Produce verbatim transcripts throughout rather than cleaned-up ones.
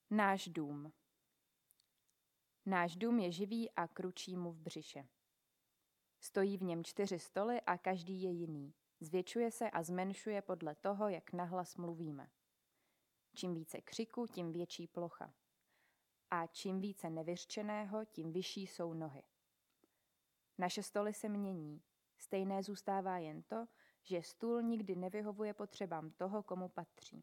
Náš dům. Náš dům je živý a kručí mu v břiše. Stojí v něm čtyři stoly a každý je jiný. Zvětšuje se a zmenšuje podle toho, jak nahlas mluvíme. Čím více křiku, tím větší plocha. A čím více nevyřčeného, tím vyšší jsou nohy. Naše stoly se mění. Stejné zůstává jen to, že stůl nikdy nevyhovuje potřebám toho, komu patří.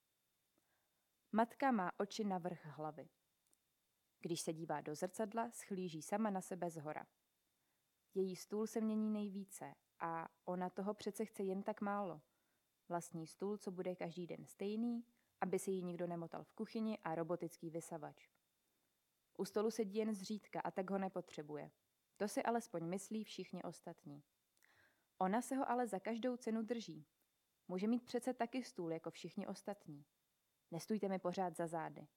Matka má oči na vrch hlavy. Když se dívá do zrcadla, schlíží sama na sebe zhora. Její stůl se mění nejvíce a ona toho přece chce jen tak málo. Vlastní stůl, co bude každý den stejný, aby se jí nikdo nemotal v kuchyni a robotický vysavač. U stolu sedí jen zřídka a tak ho nepotřebuje. To si alespoň myslí všichni ostatní. Ona se ho ale za každou cenu drží. Může mít přece taky stůl jako všichni ostatní. Nestůjte mi pořád za zády.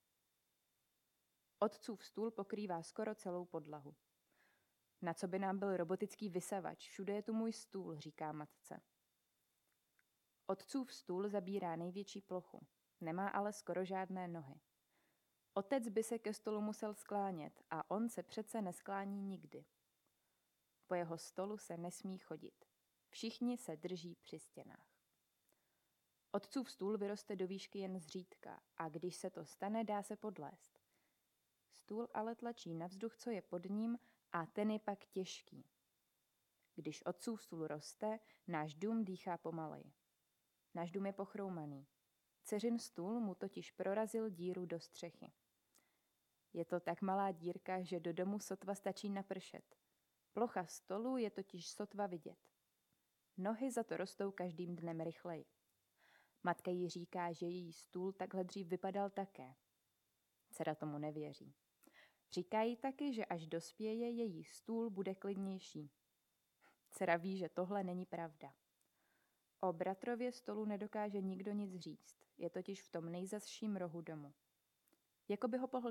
Otcův stůl pokrývá skoro celou podlahu. Na co by nám byl robotický vysavač? Všude je tu můj stůl, říká matce. Otcův stůl zabírá největší plochu. Nemá ale skoro žádné nohy. Otec by se ke stolu musel sklánět a on se přece nesklání nikdy. Po jeho stolu se nesmí chodit. Všichni se drží při stěnách. Otcův stůl vyroste do výšky jen zřídka a když se to stane, dá se podlézt. Stůl ale tlačí na vzduch, co je pod ním, a ten je pak těžký. Když otcův stůl roste, náš dům dýchá pomaleji. Náš dům je pochroumaný. Dceřin stůl mu totiž prorazil díru do střechy. Je to tak malá dírka, že do domu sotva stačí napršet. Plocha stolu je totiž sotva vidět. Nohy za to rostou každým dnem rychleji. Matka jí říká, že její stůl takhle dřív vypadal také. Dcera tomu nevěří. Říká jí taky, že až dospěje, její stůl bude klidnější. Dcera ví, že tohle není pravda. O bratrově stolu nedokáže nikdo nic říct, je totiž v tom nejzazším rohu domu. Jako by ho pohltil.